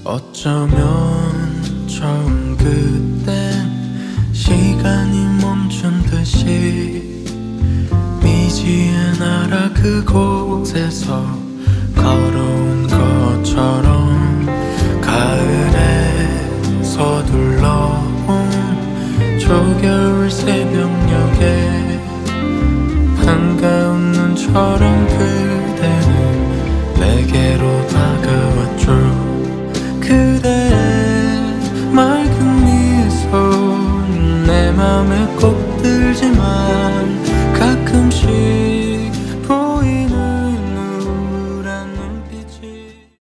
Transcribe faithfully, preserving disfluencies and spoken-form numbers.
어쩌면 처음 그땐 시간이 멈춘 듯이 미지의 나라 그곳에서 걸어온 것처럼 가을에 서둘러온 초겨울 새벽녘에 반가운 눈처럼 그대는 내게로 다